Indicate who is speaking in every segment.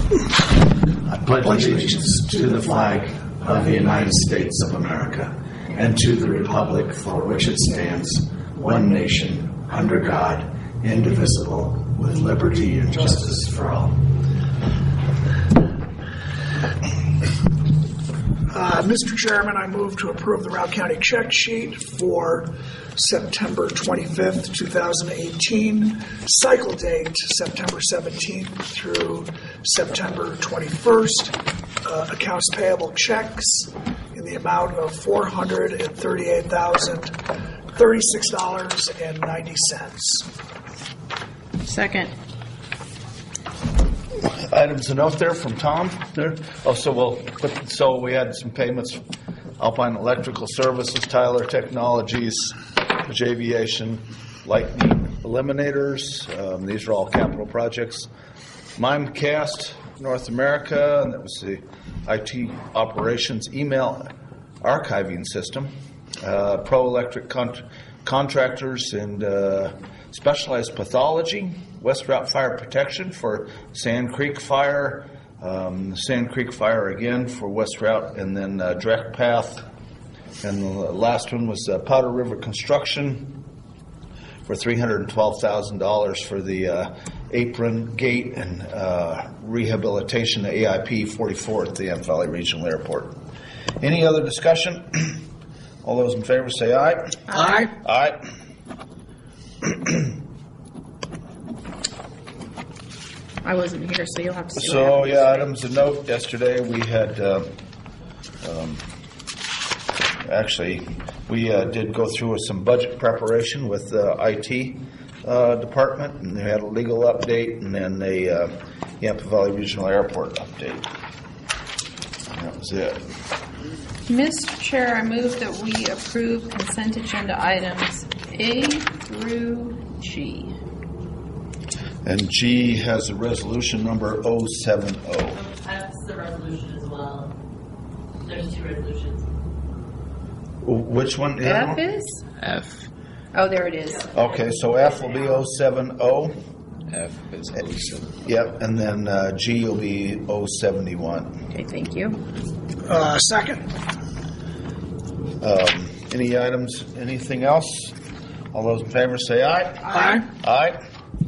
Speaker 1: I pledge allegiance to the flag of the United States of America and to the republic for which it stands, one nation, under God, indivisible, with liberty and justice for all.
Speaker 2: Mr. Chairman, I move to approve the Routt County check sheet for September 25th, 2018, cycle date September 17th through September 21st, accounts payable checks in the amount of $438,036.90.
Speaker 3: Second.
Speaker 4: Items to note there from Tom there. So we had some payments: Alpine Electrical Services, Tyler Technologies, Aviation, Lightning Eliminators. These are all capital projects. Mimecast North America, and that was the IT operations email archiving system. Pro Electric Contractors and Specialized Pathology. West Routt Fire Protection for Sand Creek Fire, Sand Creek Fire again for West Routt, and then Direct Path. And the last one was Powder River Construction for $312,000 for the apron, gate, and rehabilitation of AIP 44 at the Antelope Valley Regional Airport. Any other discussion? All those in favor say aye.
Speaker 2: Aye.
Speaker 4: Aye.
Speaker 3: I wasn't here, so you'll have to see.
Speaker 4: So, yeah, items of note. Yesterday we had, we did go through some budget preparation with the IT department, and they had a legal update, and then a Yampa Valley Regional Airport update. And that was it.
Speaker 3: Mr. Chair, I move that we approve consent agenda items A through G.
Speaker 4: And G has a resolution number 070.
Speaker 5: That's the resolution as well. There's two resolutions.
Speaker 4: Which one?
Speaker 3: F is?
Speaker 6: F.
Speaker 3: Oh, there it is.
Speaker 4: Okay, so F will be 070.
Speaker 6: F is 07.
Speaker 4: Yep, and then G will be 071.
Speaker 3: Okay, thank you.
Speaker 2: Second.
Speaker 4: Any items, anything else? All those in favor say aye.
Speaker 2: Aye.
Speaker 4: Aye.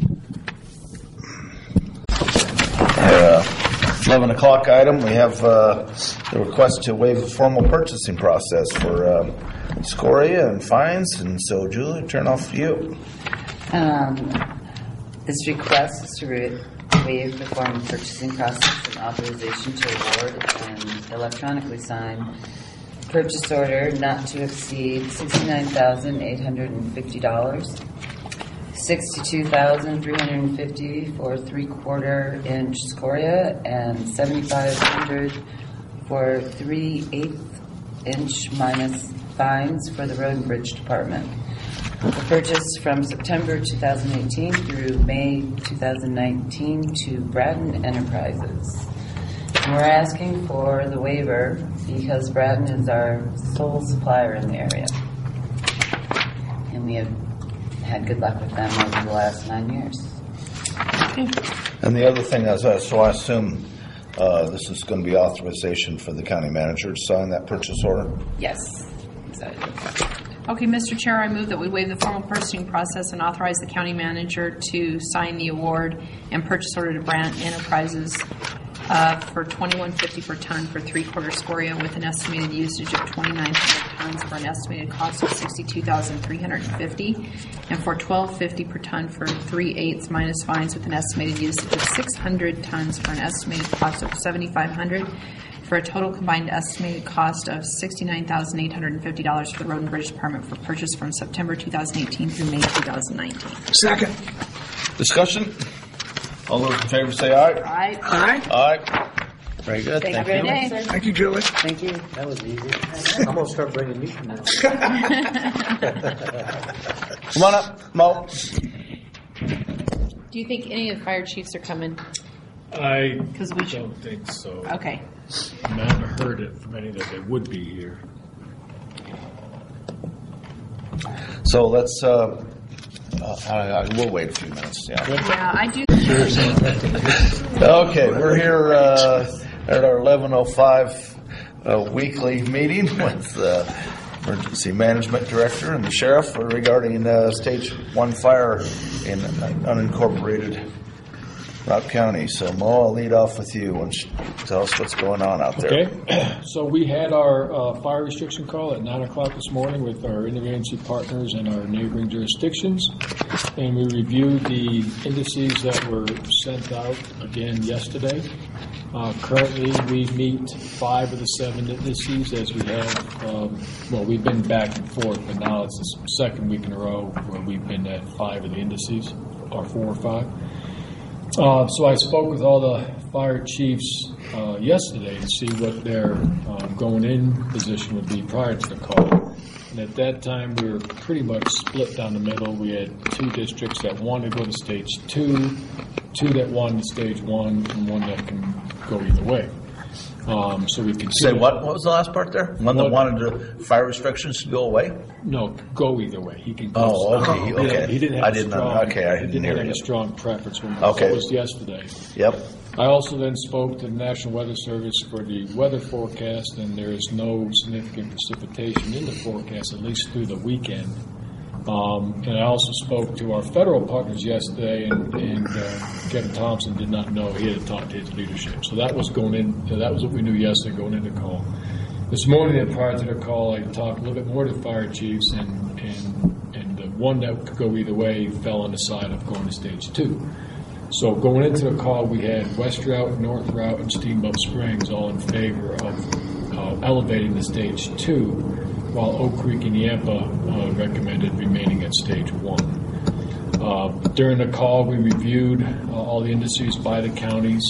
Speaker 4: 11 o'clock item, we have the request to waive the formal purchasing process for scoria and fines. And so, Julie, turn off you.
Speaker 7: This request is to waive the formal purchasing process and authorization to award and electronically sign purchase order not to exceed $69,850. $62,350 for 3/4 inch scoria and $7,500 for 3/8 inch minus fines for the Road and Bridge Department. The purchase from September 2018 through May 2019 to Bratton Enterprises. And we're asking for the waiver because Bratton is our sole supplier in the area, and we have had good luck with them over the last 9 years.
Speaker 4: And the other thing is, so I assume this is going to be authorization for the county manager to sign that purchase order?
Speaker 7: Yes, exactly.
Speaker 3: Okay, Mr. Chair, I move that we waive the formal purchasing process and authorize the county manager to sign the award and purchase order to Bratton Enterprises for $21.50 per ton for 3/4 scoria with an estimated usage of 2,900 tons for an estimated cost of $62,350, and for $12.50 per ton for 3/8 minus fines with an estimated usage of 600 tons for an estimated cost of $7,500, for a total combined estimated cost of $69,850 for the Road and Bridge Department for purchase from September 2018 through May 2019.
Speaker 2: Second.
Speaker 4: Discussion? All those in favor say aye.
Speaker 3: Aye.
Speaker 2: Aye.
Speaker 4: Aye. Very good.
Speaker 7: Thank
Speaker 4: Thank
Speaker 7: you
Speaker 4: you.
Speaker 7: very much, sir.
Speaker 2: Thank you, Julie.
Speaker 7: Thank you.
Speaker 6: That was easy. I'm going to start bringing me from now.
Speaker 4: Come on up, Mo.
Speaker 3: Do you think any of the fire chiefs are coming?
Speaker 8: I
Speaker 3: 'Cause we
Speaker 8: don't think so.
Speaker 3: Okay.
Speaker 8: I haven't heard it from any that they would be here.
Speaker 4: So let's, I will wait a few minutes. Yeah.
Speaker 3: Yeah, I do.
Speaker 4: Okay, we're here at our 11:05 weekly meeting with the Emergency Management Director and the Sheriff regarding Stage 1 fire in unincorporated Rock County. So, Mo, I'll lead off with you and tell us what's going on out there.
Speaker 8: Okay, so we had our fire restriction call at 9 o'clock this morning with our interagency partners and our neighboring jurisdictions, and we reviewed the indices that were sent out again yesterday. Currently, we meet 5 of the 7 indices as we have, we've been back and forth, but now it's the second week in a row where we've been at 5 of the indices, or 4 or 5. So I spoke with all the fire chiefs yesterday to see what their going-in position would be prior to the call. And at that time, we were pretty much split down the middle. We had 2 districts that wanted to go to Stage 2, 2 that wanted to Stage 1, and 1 that can go either way. So we could
Speaker 4: Say what? What was the last part there? One that wanted the fire restrictions to go away?
Speaker 8: No, go either way. He can go.
Speaker 4: Oh, okay, okay.
Speaker 8: He didn't have
Speaker 4: I didn't know. Okay, I didn't hear
Speaker 8: have a
Speaker 4: you.
Speaker 8: strong preference when
Speaker 4: Okay.
Speaker 8: it was yesterday.
Speaker 4: Yep.
Speaker 8: I also then spoke to the National Weather Service for the weather forecast, and there is no significant precipitation in the forecast, at least through the weekend. And I also spoke to our federal partners yesterday, and Kevin Thompson did not know. He had to talk to his leadership. So that was going in. That was what we knew yesterday going into the call. This morning, prior to the call, I talked a little bit more to the fire chiefs, and the one that could go either way fell on the side of going to Stage 2. So going into the call, we had West Route, North Route, and Steamboat Springs all in favor of elevating to Stage 2, while Oak Creek and Yampa recommended remaining at Stage 1. During the call, we reviewed all the indices by the counties,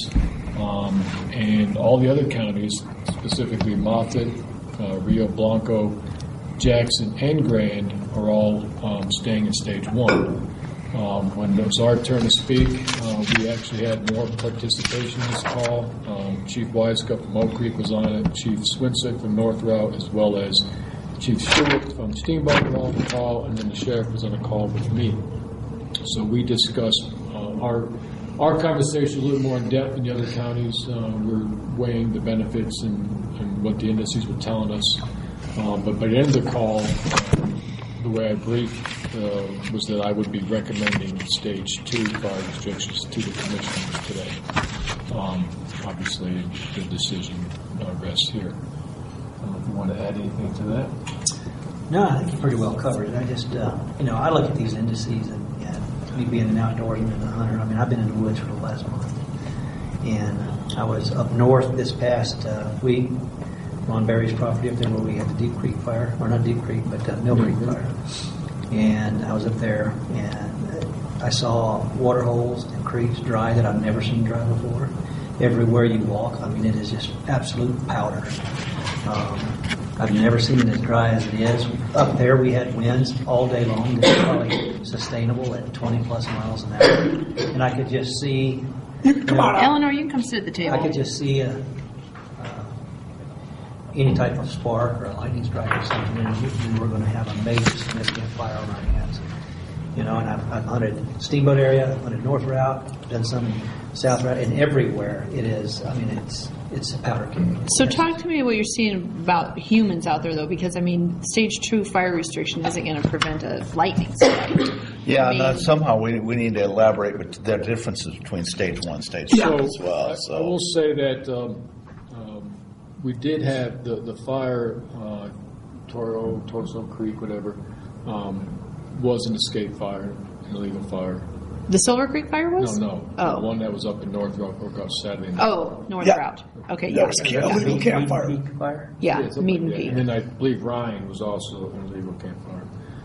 Speaker 8: and all the other counties, specifically Moffett, Rio Blanco, Jackson, and Grand, are all staying in Stage 1. When it was our turn to speak, we actually had more participation in this call. Chief Wisecup from Oak Creek was on it, Chief Swinsick from North Route, as well as Chief Stewart from Steamboat were on the call, and then the Sheriff was on a call with me. So we discussed our conversation a little more in depth in the other counties. We're weighing the benefits and what the indices were telling us. But by the end of the call, the way I briefed was that I would be recommending Stage 2 fire restrictions to the commissioners today. Obviously, the decision rests here. I don't know if you want to add anything to that.
Speaker 9: No, I think you pretty well covered it. I just, I look at these indices and me being an outdoorsman and a hunter, I mean, I've been in the woods for the last month. And I was up north this past week on Barry's property up there where we had the Deep Creek fire, or not Deep Creek, but Mill Creek fire. And I was up there and I saw water holes and creeks dry that I've never seen dry before. Everywhere you walk, I mean, it is just absolute powder. I've never seen it as dry as it is. Up there, we had winds all day long. This is probably sustainable at 20 plus miles an hour. And I could just see...
Speaker 3: Eleanor, you can come sit at the table.
Speaker 9: I could just see any type of spark or a lightning strike or something, and we're going to have a major significant fire on our hands. And I've hunted Steamboat area, I've hunted North Route, done some South Route, and everywhere it is, I mean, it's a powder keg.
Speaker 3: So talk to me what you're seeing about humans out there, though, because, I mean, Stage 2 fire restriction isn't going to prevent a lightning strike.
Speaker 4: Yeah,
Speaker 3: I mean,
Speaker 4: somehow we need to elaborate with the differences between Stage 1 Stage 2 as well.
Speaker 8: I will say that we did have the fire, Torso Creek, whatever, was an escape fire, an illegal fire.
Speaker 3: The Silver Creek fire was?
Speaker 8: No.
Speaker 3: Oh.
Speaker 8: The one that was up in North Rock broke out Saturday night.
Speaker 3: Oh, North Route. Okay,
Speaker 2: That was illegal campfire.
Speaker 9: Fire?
Speaker 3: Yeah,
Speaker 8: something
Speaker 3: Mead and
Speaker 8: like that.
Speaker 3: Peak.
Speaker 8: And then I believe Ryan was also an illegal campfire.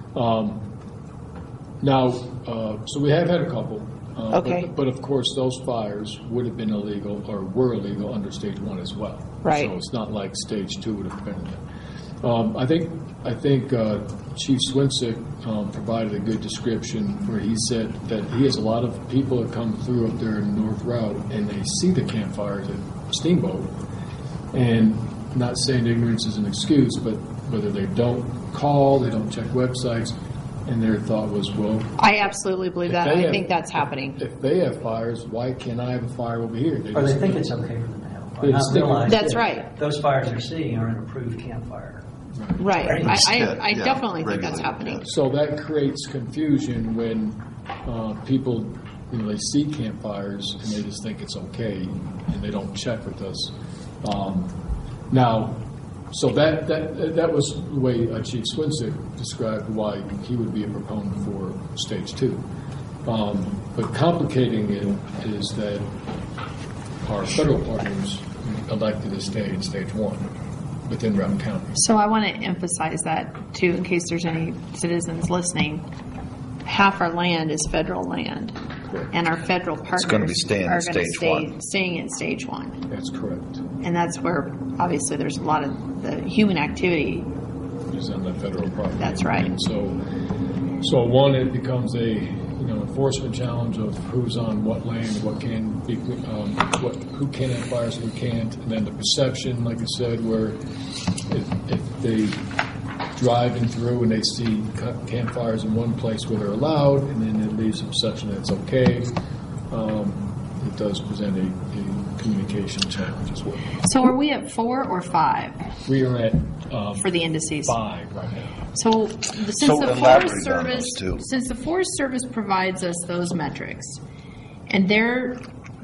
Speaker 8: Now, so we have had a couple.
Speaker 3: Okay.
Speaker 8: But of course, those fires would have been illegal or were illegal under Stage 1 as well.
Speaker 3: Right.
Speaker 8: So it's not like Stage 2 would have prevented it. I think Chief Swinsick provided a good description where he said that he has a lot of people that come through up there in North Route and they see the campfires at Steamboat. And not saying ignorance is an excuse, but whether they don't call, they don't check websites, And their thought was, well,
Speaker 3: I absolutely believe that.
Speaker 8: If they
Speaker 3: I think that's happening.
Speaker 8: if they have fires, why can't I have a fire over here?
Speaker 9: Or they think it's okay for them to have a fire.
Speaker 8: They
Speaker 9: Not
Speaker 8: just think-
Speaker 9: realize
Speaker 3: That's
Speaker 9: that
Speaker 3: right.
Speaker 9: Those fires they're seeing are an approved campfire.
Speaker 3: Right. I
Speaker 4: Yeah,
Speaker 3: definitely think that's
Speaker 4: regulated,
Speaker 3: happening.
Speaker 4: yes.
Speaker 8: So that creates confusion when people, they see campfires and they just think it's okay, and they don't check with us. Now, so that was the way Chief Swinsick described why he would be a proponent for stage 2. But complicating it is that our federal partners elected to stay in stage 1 within Round County.
Speaker 3: So I want to emphasize that too, in case there's any citizens listening. Half our land is federal land, and our federal partners
Speaker 4: gonna be staying in
Speaker 3: are going to
Speaker 4: stage one.
Speaker 3: staying in stage 1,
Speaker 8: That's correct.
Speaker 3: and that's where obviously there's a lot of the human activity.
Speaker 8: Is on the federal property.
Speaker 3: That's right.
Speaker 8: And so one, it becomes a enforcement challenge of who's on what land, what can be, who can have fires, who can't, and then the perception, like I said, where if they driving through and they see campfires in one place where they're allowed, and then it leaves the perception that it's okay, it does present a communication challenge as well.
Speaker 3: So are we at 4 or 5
Speaker 8: We are at
Speaker 3: for the indices?
Speaker 8: 5 right now.
Speaker 3: So since
Speaker 4: So
Speaker 3: the
Speaker 4: elaborate
Speaker 3: Forest
Speaker 4: on
Speaker 3: Service,
Speaker 4: those two.
Speaker 3: since the Forest Service provides us those metrics, and their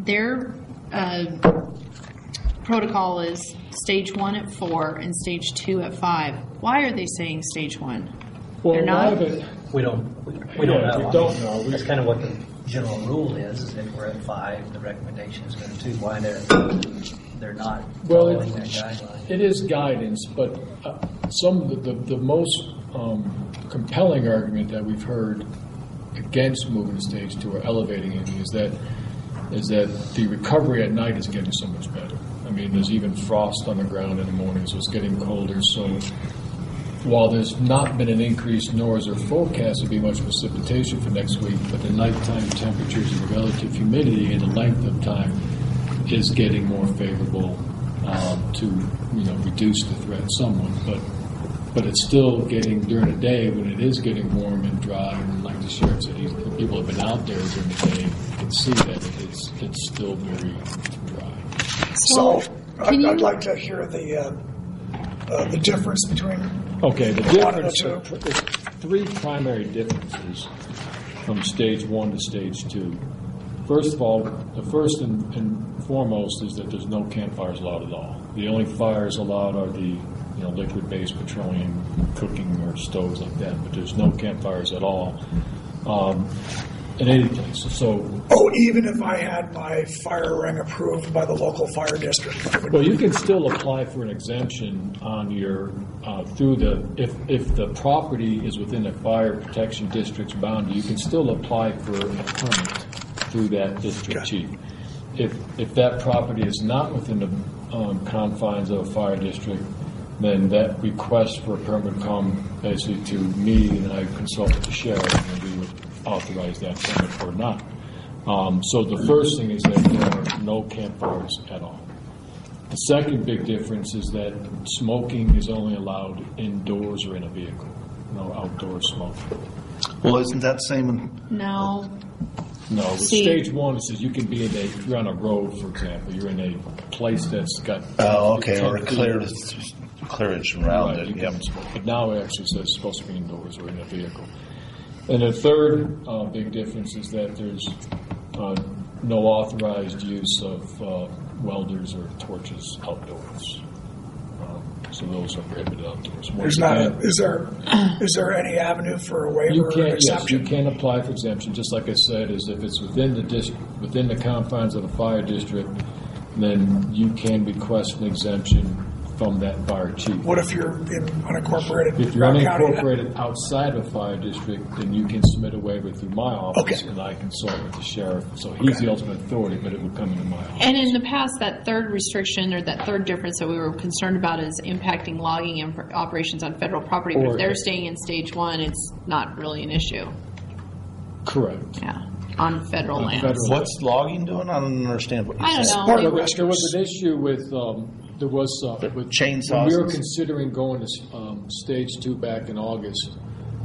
Speaker 3: protocol is stage 1 at 4 and stage 2 at 5. Why are they saying stage 1?
Speaker 8: Well,
Speaker 3: They're
Speaker 8: a lot
Speaker 3: not?
Speaker 8: of it,
Speaker 9: We don't
Speaker 8: Yeah,
Speaker 9: know.
Speaker 8: we don't know.
Speaker 9: That's kind of what the general rule is if we're at 5, the recommendation is going to 2. Why they're not
Speaker 8: well,
Speaker 9: following that guideline.
Speaker 8: it is guidance, but some of the most compelling argument that we've heard against moving to stage 2 or elevating it is that the recovery at night is getting so much better. I mean, there's even frost on the ground in the morning, so it's getting colder. So while there's not been an increase, nor is there forecast to be much precipitation for next week, but the nighttime temperatures and the relative humidity and the length of time is getting more favorable to reduce the threat somewhat. But it's still getting during the day when it is getting warm and dry, and like the sheriff said, the people have been out there during the day can see that it's still very dry.
Speaker 2: So
Speaker 3: can
Speaker 2: I'd
Speaker 3: you-
Speaker 2: like to hear the difference between
Speaker 8: Okay, the
Speaker 2: one and the
Speaker 8: difference,
Speaker 2: two.
Speaker 8: there's 3 primary differences from stage 1 to stage 2. First of all, the first and foremost is that there's no campfires allowed at all. The only fires allowed are the liquid-based petroleum cooking or stoves like that, but there's no campfires at all in any place. So,
Speaker 2: even if I had my fire ring approved by the local fire district?
Speaker 8: well, you can still apply for an exemption on your through if the property is within a fire protection district's boundary, you can still apply for a permit through that district chief. If that property is not within the confines of a fire district, then that request for a permit come basically to me, and I consult with the sheriff, and we would authorize that permit or not. So the first thing is that there are no campfires at all. The second big difference is that smoking is only allowed indoors or in a vehicle, no outdoor smoking.
Speaker 4: Well, isn't that same in
Speaker 3: No.
Speaker 8: No, with
Speaker 3: See-
Speaker 8: stage 1, it says you can be if you're on a road, for example, you're in a place that's got.
Speaker 4: Oh, okay, or a
Speaker 8: 10 feet.
Speaker 4: clearage around
Speaker 8: Right,
Speaker 4: it.
Speaker 8: you
Speaker 4: Yep.
Speaker 8: can smoke. But now it actually says it's supposed to be indoors or in a vehicle. And the third big difference is that there's no authorized use of welders or torches outdoors. So those are prohibited outdoors.
Speaker 2: There's not. Is there any avenue for a waiver
Speaker 8: You
Speaker 2: or
Speaker 8: can, yes,
Speaker 2: exception?
Speaker 8: you can apply for exemption, just like I said, is if it's within the confines of the fire district, then you can request an exemption from that fire chief.
Speaker 2: What if you're in unincorporated
Speaker 8: If you're
Speaker 2: Round County?
Speaker 8: unincorporated outside of a fire district, then you can submit a waiver through my office,
Speaker 2: Okay.
Speaker 8: and I consult with the sheriff. So he's the ultimate authority, but it would come into my office.
Speaker 3: And in the past, that third restriction or that third difference that we were concerned about is impacting logging operations on federal property. But
Speaker 8: Or-
Speaker 3: if they're staying in stage 1, it's not really an issue.
Speaker 8: Correct.
Speaker 3: Yeah, on federal
Speaker 8: On
Speaker 3: lands.
Speaker 8: federal-
Speaker 4: What's logging doing? I don't understand what you're
Speaker 3: I don't
Speaker 4: saying.
Speaker 3: know.
Speaker 2: Part of
Speaker 3: Maybe-
Speaker 2: the
Speaker 8: There was an issue with with
Speaker 4: chainsaws
Speaker 8: when we were
Speaker 4: and-
Speaker 8: considering going to stage 2 back in August.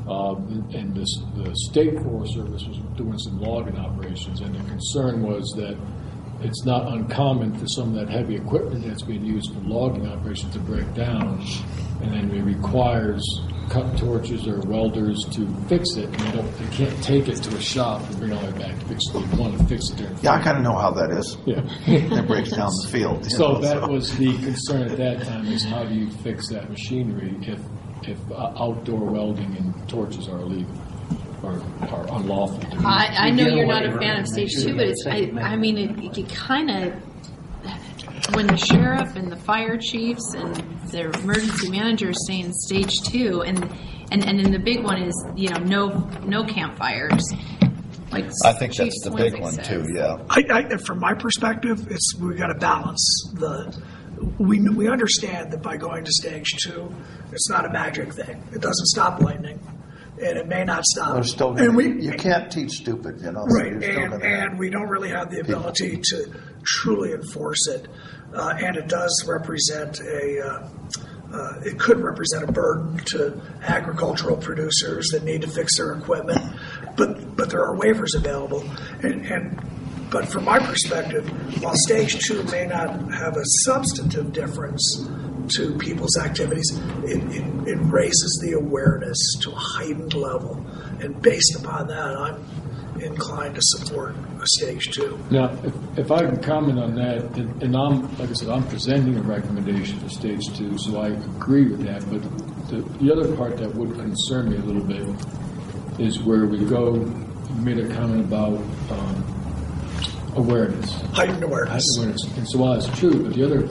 Speaker 8: And the State Forest Service was doing some logging operations, and the concern was that it's not uncommon for some of that heavy equipment that's being used for logging operations to break down, and then it requires cut torches or welders to fix it, and they can't take it to a shop and bring it all the way back to fix it. They want to fix it there.
Speaker 4: Yeah, I kind of know how that is.
Speaker 8: Yeah.
Speaker 4: It breaks down the field. you
Speaker 8: So
Speaker 4: know,
Speaker 8: that was the concern at that time, is how do you fix that machinery if outdoor welding and torches are illegal or are unlawful to use?
Speaker 3: I know you're not a
Speaker 9: Get away,
Speaker 3: fan
Speaker 9: right?
Speaker 3: of stage
Speaker 9: Make sure
Speaker 3: 2,
Speaker 9: you
Speaker 3: but
Speaker 9: get
Speaker 3: it's,
Speaker 9: a second
Speaker 3: I mean, it kind of, when the sheriff and the fire chiefs and their emergency managers saying stage 2, and then the big one is, no campfires. Like
Speaker 4: I think
Speaker 3: Chief
Speaker 4: that's the big
Speaker 3: Swinzik
Speaker 4: one
Speaker 3: says.
Speaker 4: too. Yeah.
Speaker 2: From my perspective, we got to balance we understand that by going to stage 2, it's not a magic thing. It doesn't stop lightning, and it may not stop.
Speaker 4: We're still you can't teach stupid, so
Speaker 2: Right,
Speaker 4: you're still gonna
Speaker 2: and we don't really have the ability to truly enforce it, and it does represent it could represent a burden to agricultural producers that need to fix their equipment, but there are waivers available, but from my perspective, while stage 2 may not have a substantive difference to people's activities, it raises the awareness to a heightened level, and based upon that, I'm inclined to support a stage 2.
Speaker 8: Now, if I can comment on that, and like I said, I'm presenting a recommendation for stage 2, so I agree with that. But the other part that would concern me a little bit is where we go. You made a comment about awareness.
Speaker 2: Heightened awareness.
Speaker 8: And so while it's true, but the other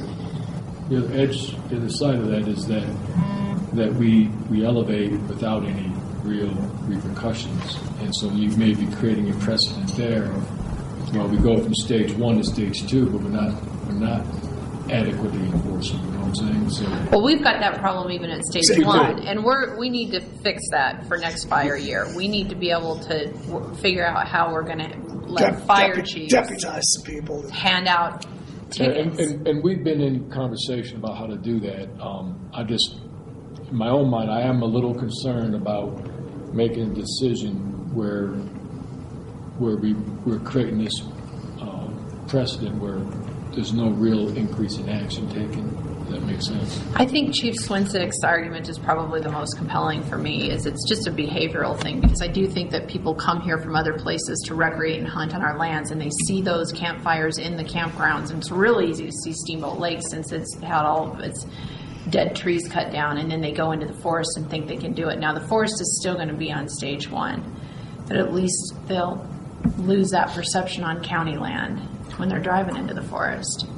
Speaker 8: side of that is that we elevate without any real repercussions, and so you may be creating a precedent there. Well, we go from stage 1 to stage 2, but we're not adequately enforcing. You know what I'm saying? So,
Speaker 3: Well, we've got that problem even at stage
Speaker 2: Stage
Speaker 3: 1,
Speaker 2: two.
Speaker 3: and we need to fix that for next fire year. We need to be able to figure out how we're going to let fire chiefs
Speaker 2: deputize some people.
Speaker 3: hand out tickets.
Speaker 8: and we've been in conversation about how to do that. I just, in my own mind, I am a little concerned about making a decision where we're creating this precedent where there's no real increase in action taken. Does that make sense?
Speaker 3: I think Chief Swinzik's argument is probably the most compelling for me. Is it's just a behavioral thing, because I do think that people come here from other places to recreate and hunt on our lands, and they see those campfires in the campgrounds, and it's really easy to see Steamboat Lake since it's had all of its dead trees cut down, and then they go into the forest and think they can do it. Now the forest is still going to be on stage 1, but at least they'll lose that perception on county land when they're driving into the forest.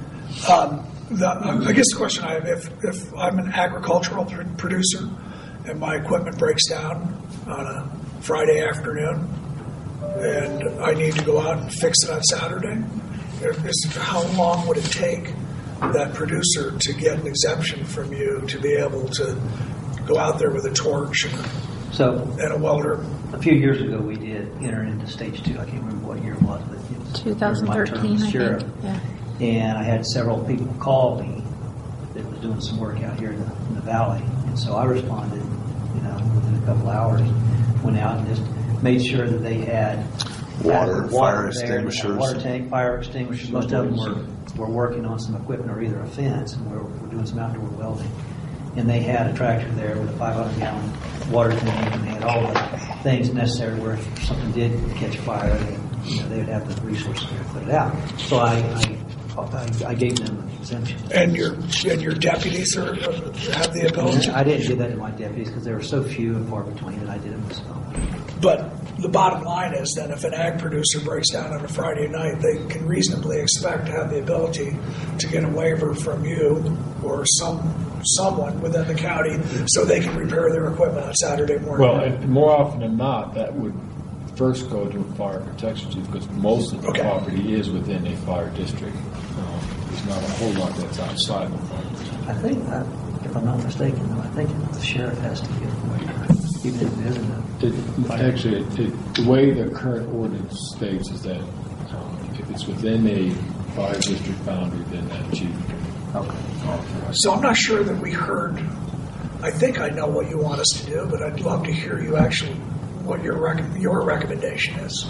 Speaker 2: I guess the question I have, if I'm an agricultural producer and my equipment breaks down on a Friday afternoon and I need to go out and fix it on Saturday, how long would it take that producer to get an exemption from you to be able to go out there with a torch and a welder?
Speaker 9: A few years ago, we did enter into stage 2. I can't remember what year it was, but it was
Speaker 3: 2013, I
Speaker 9: sheriff.
Speaker 3: think. Yeah.
Speaker 9: And I had several people call me that was doing some work out here in the valley. And so I responded, within a couple hours, went out and just made sure that they had
Speaker 4: Water, fire
Speaker 9: there,
Speaker 4: extinguishers.
Speaker 9: water tank, fire extinguishers. Most of them were working on some equipment or either a fence, and we're doing some outdoor welding. And they had a tractor there with a 500-gallon water tank, and they had all the things necessary where if something did catch fire, they would have the resources to put it out. So I gave them an exemption.
Speaker 2: And your deputies have the ability?
Speaker 9: I didn't give that to my deputies because there were so few and far between that I did it myself.
Speaker 2: But the bottom line is that if an ag producer breaks down on a Friday night, they can reasonably expect to have the ability to get a waiver from you or someone within the county so they can repair their equipment on Saturday morning.
Speaker 8: Well, and more often than not, that would first go to a fire protection chief, because most of the property is within a fire district. There's not a whole lot that's outside the fire district.
Speaker 9: I think, if I'm not mistaken, I think the sheriff has to give a waiver, even if it isn't
Speaker 8: Actually, the way the current ordinance states is that if it's within a fire district boundary, then that chief can authorize.
Speaker 2: So I'm not sure that we heard I think I know what you want us to do, but I'd love to hear you actually what your recommendation is.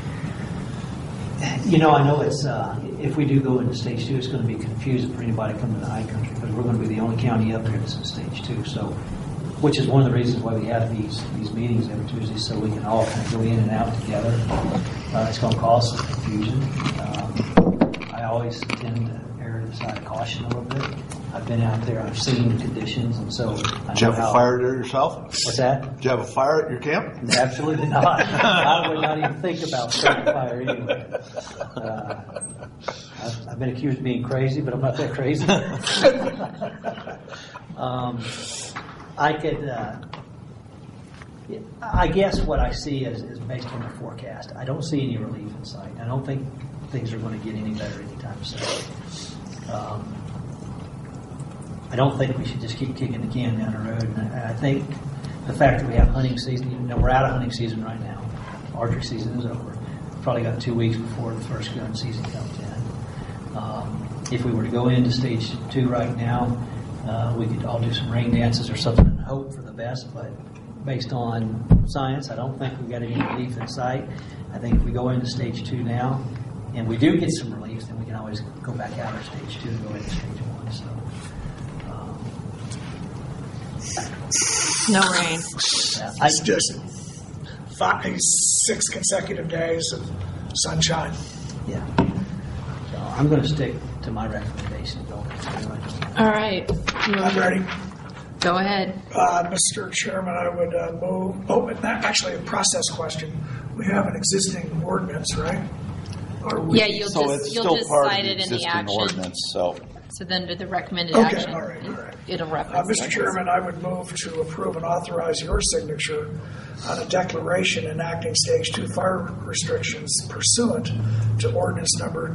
Speaker 9: You know, I know it's if we do go into stage 2, it's going to be confusing for anybody coming to the high country because we're going to be the only county up here that's in stage 2. So, which is one of the reasons why we have these meetings every Tuesday, so we can all kind of go in and out together. It's going to cause some confusion. I always tend to err to the side of caution a little bit. I've been out there, I've seen the conditions, and so I
Speaker 4: Did you
Speaker 9: know
Speaker 4: have a
Speaker 9: how.
Speaker 4: fire there yourself?
Speaker 9: What's that?
Speaker 4: Did you have a fire at your camp?
Speaker 9: Absolutely not. I would not even think about starting a fire anyway. I've been accused of being crazy, but I'm not that crazy. I guess what I see is based on the forecast. I don't see any relief in sight. I don't think things are going to get any better anytime soon. I don't think we should just keep kicking the can down the road. And I think the fact that we have hunting season, you know, we're out of hunting season right now. Archery season is over. Probably got 2 weeks before the first gun season comes in. If we were to go into stage 2 right now, we could all do some ring dances or something and hope for the best. But based on science, I don't think we've got any relief in sight. I think if we go into stage 2 now, and we do get some relief, then we can always go back out of stage 2 and go into stage 1. So.
Speaker 3: No rain.
Speaker 9: Yeah,
Speaker 2: It's just 6 consecutive days of sunshine.
Speaker 9: Yeah. So I'm going to stick to my recommendation.
Speaker 3: All right.
Speaker 2: I'm ready.
Speaker 3: Go ahead.
Speaker 2: Mr. Chairman, I would move. Oh, actually, a process question. We have an existing ordinance, right? Or we,
Speaker 3: Yeah, you'll just cite it in the action.
Speaker 4: Ordinance, so.
Speaker 3: So then to the recommended
Speaker 2: Okay,
Speaker 3: action,
Speaker 2: all right.
Speaker 3: it'll reference.
Speaker 2: Mr. Chairman, I would move to approve and authorize your signature on a declaration enacting Stage 2 fire restrictions pursuant to ordinance number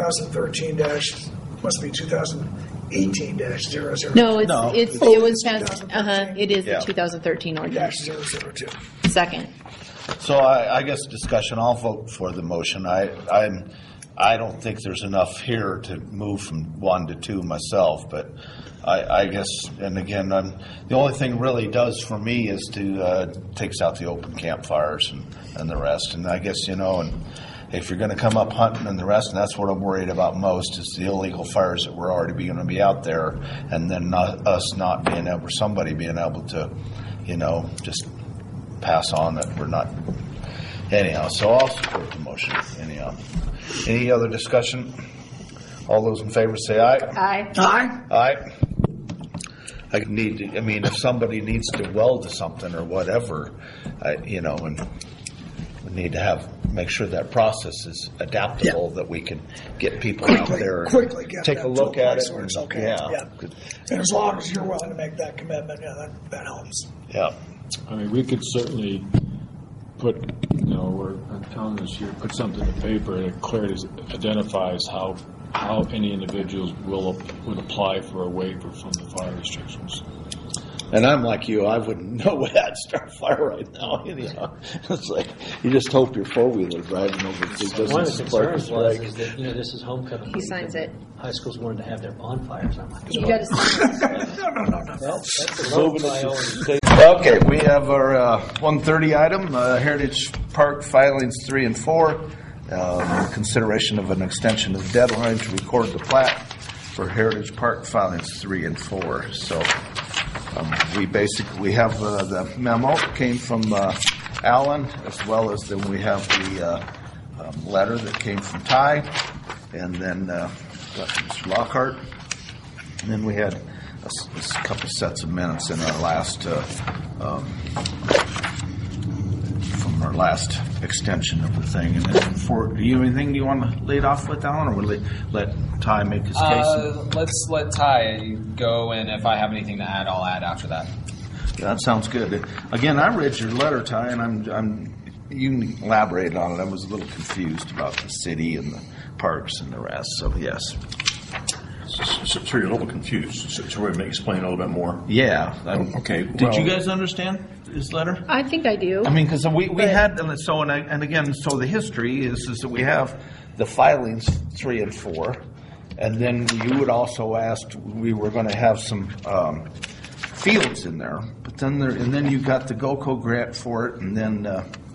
Speaker 2: 2018-00.
Speaker 3: No, it was
Speaker 2: it's
Speaker 3: passed.
Speaker 2: 2013.
Speaker 3: It is
Speaker 4: Yeah.
Speaker 3: the 2013 ordinance.
Speaker 2: -002.
Speaker 3: Second.
Speaker 4: So I guess discussion, I'll vote for the motion. I don't think there's enough here to move from 1 to 2 myself, but I guess, and again, the only thing really does for me is to takes out the open campfires and the rest. And I guess, you know, and if you're going to come up hunting and the rest, and that's what I'm worried about most, is the illegal fires that we're already going to be out there, and then somebody being able to, you know, just pass on that we're not. Anyhow, so I'll support the motion. Anyhow, any other discussion? All those in favor say aye.
Speaker 3: Aye.
Speaker 2: Aye.
Speaker 4: Aye. If somebody needs to weld something or whatever, and we need to make sure that process is adaptable, that we can get people out there and
Speaker 2: quickly get
Speaker 4: take
Speaker 2: that
Speaker 4: a look
Speaker 2: to a
Speaker 4: at
Speaker 2: place
Speaker 4: it.
Speaker 2: where it's okay.
Speaker 4: Yeah.
Speaker 2: And as long as you're willing to make that commitment, that helps.
Speaker 4: Yeah.
Speaker 8: I mean, we could certainly put, we're telling us here, put something in paper that clearly identifies how any individuals would apply for a waiver from the fire restrictions.
Speaker 4: And I'm like you, I wouldn't know how to start a fire right now. It's like you just hope your 4-wheeler driving over it doesn't
Speaker 9: One of the
Speaker 4: spark a
Speaker 9: concerns
Speaker 4: strike.
Speaker 9: was that this is homecoming.
Speaker 3: He
Speaker 9: week,
Speaker 3: signs
Speaker 9: and
Speaker 3: it.
Speaker 9: High schools wanted to have their bonfires. I'm like,
Speaker 3: You got to sign it.
Speaker 2: No.
Speaker 9: well, that's a low priority.
Speaker 4: Okay, we have our 130 item, Heritage Park filings 3 and 4. Consideration of an extension of the deadline to record the plat for Heritage Park filings 3 and 4. So we have the memo that came from Alan, as well as then we have the letter that came from Ty, and then Mr. Lockhart. And then we had a couple sets of minutes in our last from our last extension of the thing. And then do you have anything you want to lead off with, Alan, or will we let Ty make his case?
Speaker 10: Let's let Ty go, and if I have anything to add, I'll add after that.
Speaker 4: That sounds good. Again, I read your letter, Ty, and you elaborated on it. I was a little confused about the city and the parks and the rest. So yes.
Speaker 11: So you're a little confused. So we may explain a little bit more.
Speaker 4: Yeah.
Speaker 11: Okay.
Speaker 4: Did you guys understand his letter?
Speaker 3: I think I do.
Speaker 4: I mean, because we had so the history is that we have the filings 3 and 4, and then you had also asked we were going to have some fields in there, but then you got the GOCO grant for it, and then,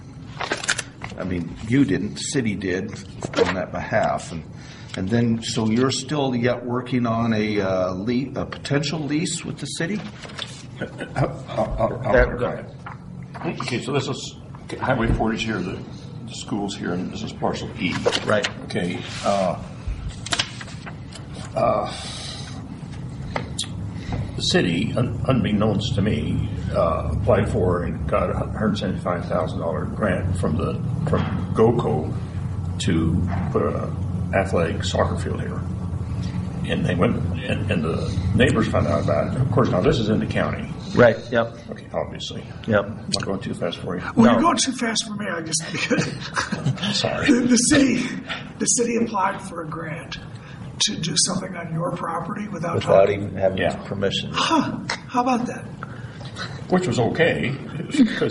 Speaker 4: you didn't, the city did on that behalf, and then, so you're still yet working on a potential lease with the city?
Speaker 11: I'll clarify. Okay, so this is Highway 40 here, the schools here, and this is parcel E.
Speaker 4: Right.
Speaker 11: Okay. The city, unbeknownst to me, applied for and got a $175,000 grant from GOCO to put an athletic soccer field here. And they went, and the neighbors found out about it. Of course, now this is in the county.
Speaker 4: Right, yep.
Speaker 11: Okay, obviously.
Speaker 4: Yep.
Speaker 11: I'm not going too fast for you.
Speaker 2: Well, you're going too fast for me, I guess, because
Speaker 11: Sorry.
Speaker 2: the city applied for a grant to do something on your property without
Speaker 4: even having
Speaker 11: Yeah.
Speaker 4: permission.
Speaker 2: Huh. How about that?
Speaker 11: Which was okay, because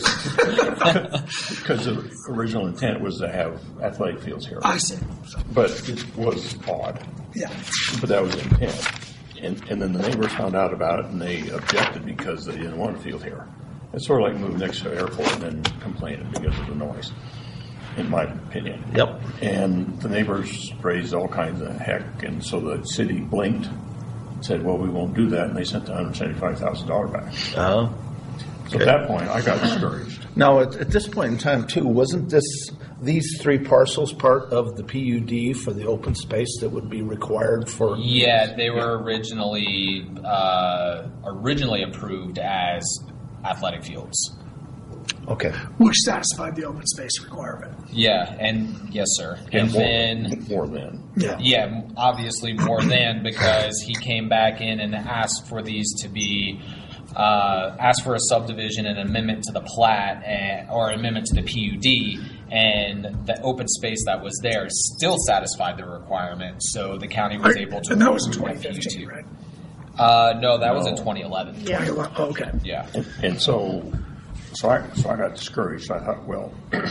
Speaker 11: the original intent was to have athletic fields here.
Speaker 2: I see.
Speaker 11: But it was odd.
Speaker 2: Yeah.
Speaker 11: But that was the intent. And then the neighbors found out about it, and they objected because they didn't want a field here. It's sort of like moving next to an airport and then complaining because of the noise, in my opinion.
Speaker 4: Yep.
Speaker 11: And the neighbors raised all kinds of heck, and so the city blinked, said, well, we won't do that, and they sent the $175,000 back.
Speaker 4: Oh.
Speaker 11: So at that point, I got discouraged.
Speaker 4: Now, at this point in time, too, wasn't these 3 parcels part of the PUD for the open space that would be required for?
Speaker 10: Yeah, they were originally approved as athletic fields.
Speaker 4: Okay.
Speaker 2: Which satisfied the open space requirement.
Speaker 10: Yeah, and yes, sir. And then
Speaker 11: more than.
Speaker 10: Yeah, obviously more than, because he came back in and asked for these to be asked for a subdivision and amendment to the plat or amendment to the PUD, and the open space that was there still satisfied the requirement, so the county was able to.
Speaker 2: And that was in
Speaker 10: approve
Speaker 2: 2015,
Speaker 10: PUD.
Speaker 2: right?
Speaker 10: No, that was in 2011.
Speaker 2: Yeah. Oh, okay.
Speaker 10: Yeah.
Speaker 11: And so I got discouraged. I thought, well,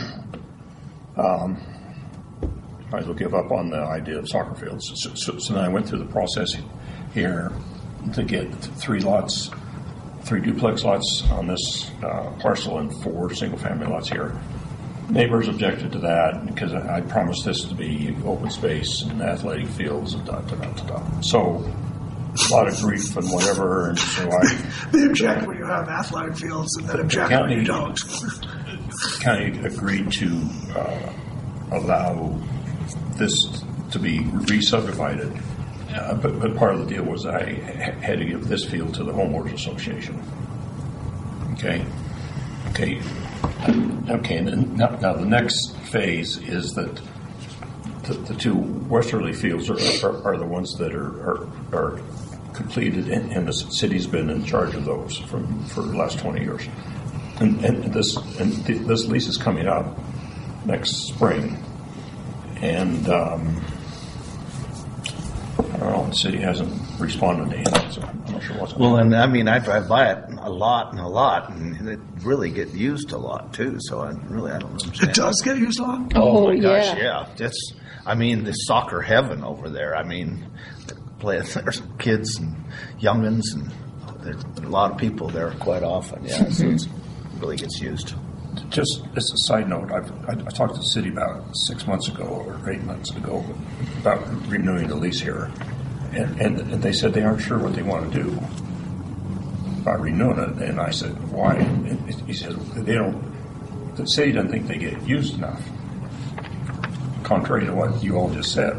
Speaker 11: might as well give up on the idea of soccer fields. So then I went through the process here to get 3 duplex lots on this parcel and 4 single-family lots here. Neighbors objected to that because I promised this to be open space and athletic fields and So a lot of grief and whatever, and so
Speaker 2: They object when you have athletic fields, and then object when you don't.
Speaker 11: The county agreed to allow this to be re-subdivided. But part of the deal was I had to give this field to the homeowners association. Okay. And then now the next phase is that the 2 westerly fields are the ones that are completed, and the city's been in charge of those for the last 20 years. And this lease is coming up next spring, and I don't know, the city hasn't responded to anything, so I'm not sure what's going on.
Speaker 4: Well, and I drive by it a lot, and it really gets used a lot, too, so I don't understand.
Speaker 2: It does get used a lot?
Speaker 4: Oh, my gosh, yeah. The soccer heaven over there. There's kids and youngins, and there's a lot of people there quite often, yeah, so it really gets used.
Speaker 11: Just as a side note, I talked to the city about 6 months ago or 8 months ago about renewing the lease here, and they said they aren't sure what they want to do by renewing it. And I said, why? And he said the city doesn't think they get used enough, contrary to what you all just said.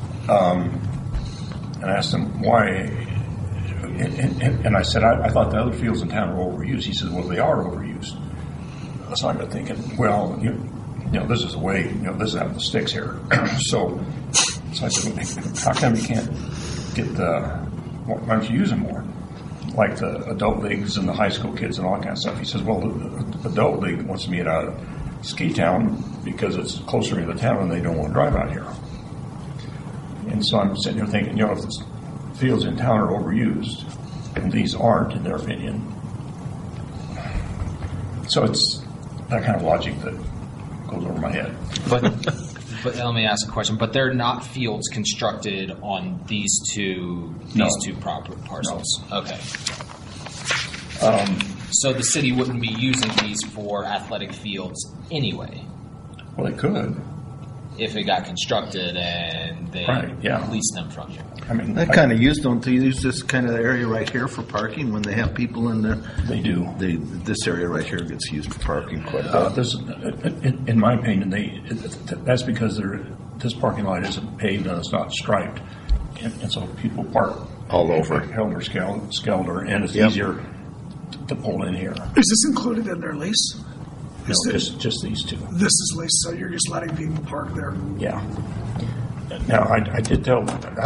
Speaker 11: And I asked him why, and I said I thought the other fields in town were overused. He said, well, they are overused. So I got thinking, well, you know, this is the way, this is how the sticks here. So I said, how come you can't get why don't you use them more? Like the adult leagues and the high school kids and all that kind of stuff. He says, well, the adult league wants me out of Ski Town because it's closer to the town and they don't want to drive out here. And so I'm sitting there thinking, if the fields in town are overused, and these aren't, in their opinion. So it's that kind of logic that goes over my head.
Speaker 10: But let me ask a question. But they're not fields constructed on these two proper parcels. No. Okay. So the city wouldn't be using these for athletic fields anyway,
Speaker 11: Well, they could.
Speaker 10: if it got constructed and they
Speaker 11: Right, yeah.
Speaker 10: leased them from you.
Speaker 11: I mean,
Speaker 4: That kind of used, don't they use this kind of area right here for parking when they have people in there?
Speaker 11: they do.
Speaker 4: This area right here gets used for parking quite a bit.
Speaker 11: This, in my opinion, that's because this parking lot isn't paved and it's not striped, and so people park
Speaker 4: All over.
Speaker 11: Helter Skelter, and it's
Speaker 4: Yep.
Speaker 11: easier to pull in here.
Speaker 2: Is this included in their lease?
Speaker 11: No,
Speaker 2: Is this-
Speaker 11: just these two.
Speaker 2: This is leased, so you're just letting people park there.
Speaker 11: Yeah. Now, I did tell.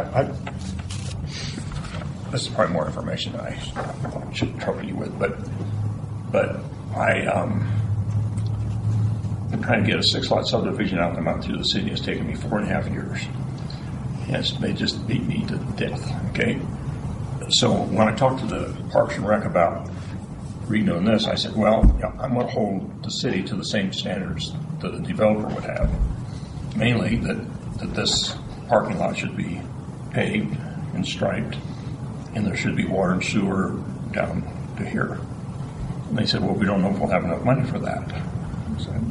Speaker 11: This is probably more information that I should trouble you with, but I'm trying to get a 6-lot subdivision out of the mountain through the city. It's taken me 4.5 years. Yes, they just beat me to death. Okay. So when I talked to the Parks and Rec about redoing this, I said, well, I'm going to hold the city to the same standards that the developer would have. Mainly that this parking lot should be paved and striped, and there should be water and sewer down to here. And they said, well, we don't know if we'll have enough money for that. I said,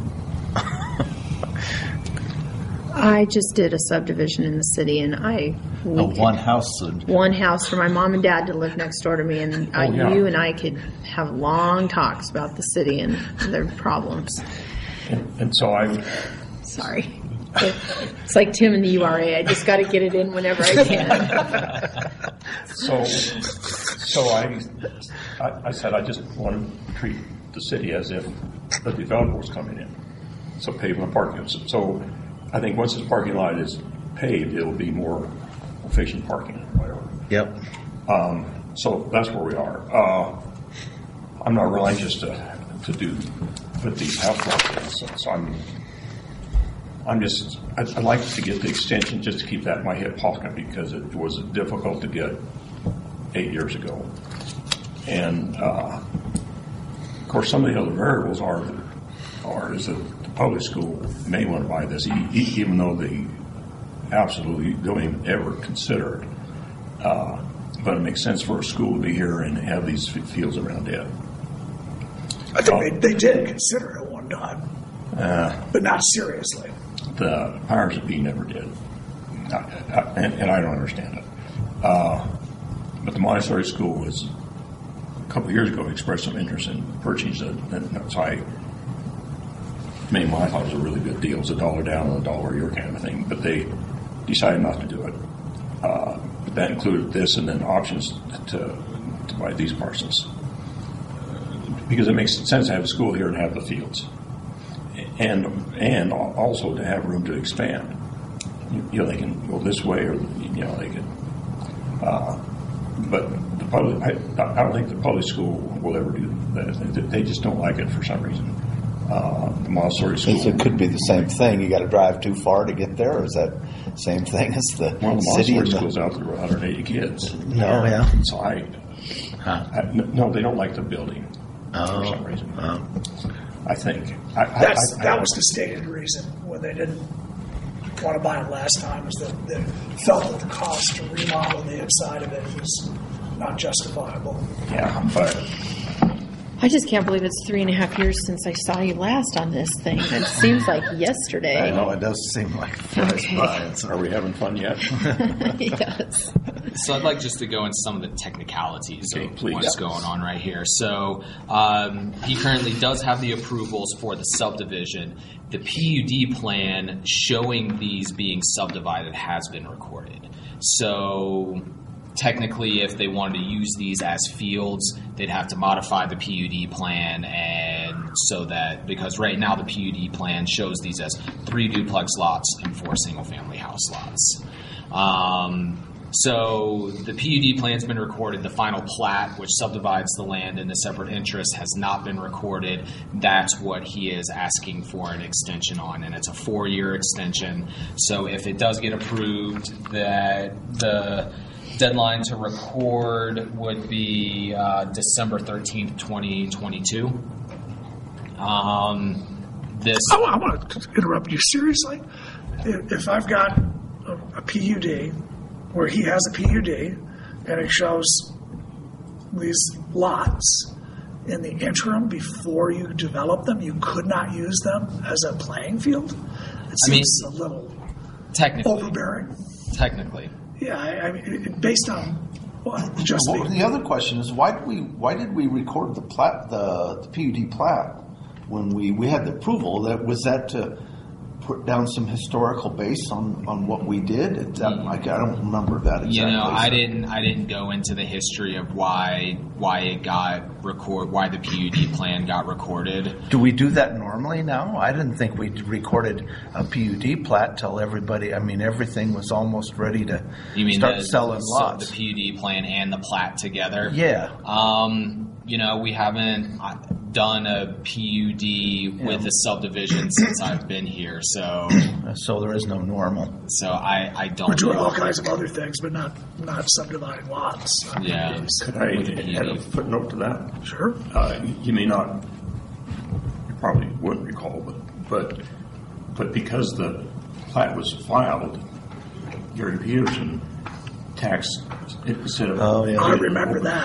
Speaker 12: I just did a subdivision in the city, and
Speaker 4: One house.
Speaker 12: one house for my mom and dad to live next door to me, and
Speaker 11: yeah.
Speaker 12: you and I could have long talks about the city and their problems.
Speaker 11: and so I
Speaker 12: Sorry. It's like Tim and the URA. I just got to get it in whenever I can.
Speaker 11: So I said I just want to treat the city as if the developer was coming in. So paving the parking. So I think once this parking lot is paved, it'll be more efficient parking, whatever.
Speaker 4: Yep.
Speaker 11: So that's where we are. I'm not real anxious to put these house lots in. So I'd like to get the extension just to keep that in my hip pocket because it was difficult to get 8 years ago. And, of course, some of the other variables is that the public school may want to buy this, even though they absolutely don't even ever consider it. But it makes sense for a school to be here and have these fields around it.
Speaker 2: I think they did consider it at one time, but not seriously.
Speaker 11: The powers that be never did. And I don't understand it. But the Montessori school was, a couple of years ago, expressed some interest in purchasing it. And so I thought it was a really good deal. It was $1 down and $1 a year kind of thing. But they decided not to do it. But that included this and then options to buy these parcels. Because it makes sense to have a school here and have the fields. And also to have room to expand. They can go this way or, they can. But the public, I don't think the public school will ever do that. They just don't like it for some reason. The Montessori school.
Speaker 4: It could be the same thing. You got to drive too far to get there, or is that same thing as the city?
Speaker 11: Montessori school's out there with 180 kids.
Speaker 4: No, yeah.
Speaker 11: So no, they don't like the building for some reason. I think.
Speaker 2: That was the stated reason when they didn't want to buy it last time, was that they felt that the cost to remodel the inside of it was not justifiable.
Speaker 11: Yeah, but
Speaker 12: I just can't believe it's 3.5 years since I saw you last on this thing. It seems like yesterday.
Speaker 4: I know, it does seem like it flies
Speaker 12: Okay.
Speaker 4: by.
Speaker 11: are we having fun yet?
Speaker 12: Yes.
Speaker 10: So I'd like just to go into some of the technicalities
Speaker 11: Okay,
Speaker 10: of
Speaker 11: please.
Speaker 10: what's going on right here. So he currently does have the approvals for the subdivision. The PUD plan showing these being subdivided has been recorded. So technically, if they wanted to use these as fields, they'd have to modify the PUD plan, and so that, because right now the PUD plan shows these as 3 duplex lots and 4 single-family house lots. So the PUD plan's been recorded. The final plat, which subdivides the land into separate interests, has not been recorded. That's what he is asking for an extension on, and it's a 4-year extension. So if it does get approved, that the deadline to record would be December 13th, 2022.
Speaker 2: I want to interrupt you. Seriously? If I've got a PUD where he has a PUD and it shows these lots, in the interim before you develop them, you could not use them as a playing field? It seems a little
Speaker 10: technically
Speaker 2: overbearing.
Speaker 10: Technically.
Speaker 2: Yeah, I mean, based on what? Just
Speaker 4: the other question is why did we record the PUD plat when we had the approval? Was that to put down some historical base on what we did? I don't remember that exactly.
Speaker 10: You know, I didn't go into the history of why it got why the PUD plan got recorded.
Speaker 4: Do we do that normally now? I didn't think we recorded a PUD plat till everything was almost ready to start selling lots.
Speaker 10: So the PUD plan and the plat together.
Speaker 4: Yeah.
Speaker 10: You know, we haven't done a PUD with a subdivision since I've been here, so
Speaker 4: there is no normal.
Speaker 10: So I don't.
Speaker 2: We're doing all kinds of other things, but not subdividing lots.
Speaker 10: Yeah.
Speaker 11: Could I add a footnote to that?
Speaker 2: Sure.
Speaker 11: You may not, you probably wouldn't recall, but because the plat was filed, Gary Peterson taxed instead of
Speaker 2: I remember that.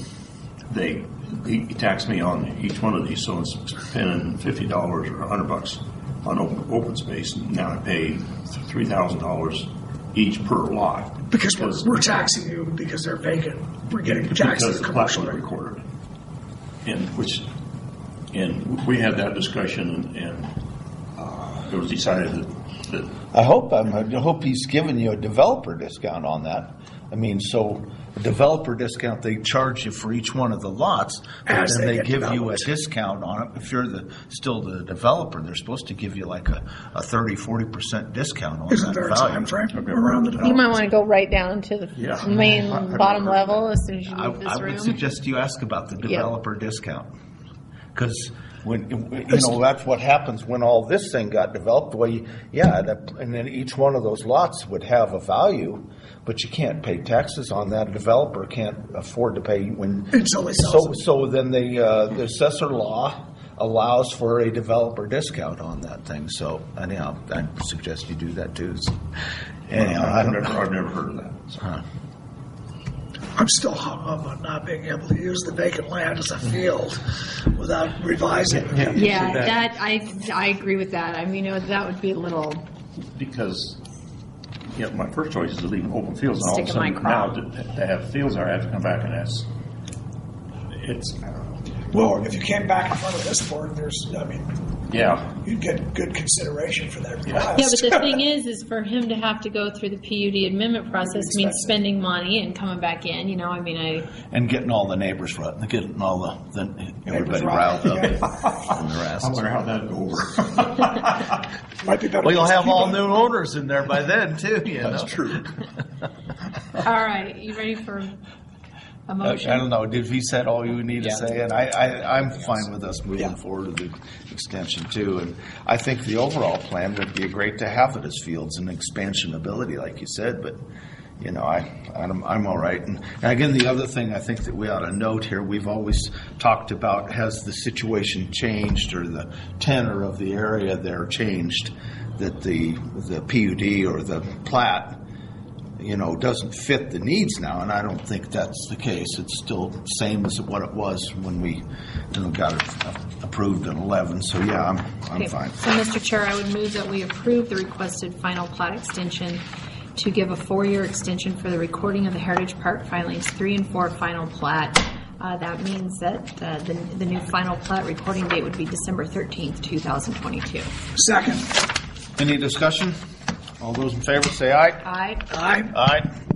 Speaker 11: He taxed me on each one of these, so it's spending $50 or $100 on open space. Now I pay $3,000 each per lot
Speaker 2: because we're taxing you because they're vacant. We're getting taxed
Speaker 11: because the plat was recorded, and we had that discussion, and it was decided that
Speaker 4: I hope he's giving you a developer discount on that. I mean, so a developer discount, they charge you for each one of the lots, but then they give you a discount on it. If you're still the developer, they're supposed to give you like a 30-40% discount on
Speaker 2: Isn't
Speaker 4: that
Speaker 2: there a
Speaker 4: value.
Speaker 2: time frame around the development?
Speaker 12: You might want to go right down to the main bottom level as soon as you leave this room.
Speaker 4: I would suggest you ask about the developer discount, because that's what happens when all this thing got developed. And then each one of those lots would have a value, but you can't pay taxes on that. A developer can't afford to pay
Speaker 2: until they sell it.
Speaker 4: So then the assessor law allows for a developer discount on that thing. So anyhow, I suggest you do that too. Anyhow,
Speaker 11: I've never heard of that. So.
Speaker 2: I'm still hung up on not being able to use the vacant land as a field without revising it.
Speaker 12: Yeah, that I agree with that. I mean, that would be a little.
Speaker 11: Because my first choice is to leave open fields, and all of a
Speaker 12: Stick in
Speaker 11: sudden
Speaker 12: my
Speaker 11: now
Speaker 12: crop.
Speaker 11: to have fields there, I have to come back and ask.
Speaker 2: Well, if you came back in front of this board, you'd get good consideration for that request.
Speaker 12: Yeah, but the thing is for him to have to go through the PUD amendment process means spending money and coming back in.
Speaker 4: And getting all the neighbors right, getting all everybody riled up on the rest.
Speaker 11: I wonder how that'd go over.
Speaker 2: Might be better.
Speaker 4: Well, you'll have all new owners in there by then too.
Speaker 11: That's true.
Speaker 12: All right, you ready for a motion?
Speaker 4: I don't know. Did he said all you need to say? And I'm fine with us moving forward with the extension too. And I think the overall plan would be great to have it as fields and expansion ability, like you said. But I'm all right. And again, the other thing I think that we ought to note here, we've always talked about, has the situation changed or the tenor of the area there changed, that the PUD or the plat doesn't fit the needs now, and I don't think that's the case. It's still the same as what it was when we got it approved in 11. So I'm fine.
Speaker 12: So, Mr. Chair, I would move that we approve the requested final plat extension to give a 4-year extension for the recording of the Heritage Park filings 3 and 4 final plat. That means that the new final plat recording date would be December 13th, 2022.
Speaker 2: Second.
Speaker 4: Any discussion? All those in favor say aye.
Speaker 12: Aye.
Speaker 2: Aye.
Speaker 4: Aye.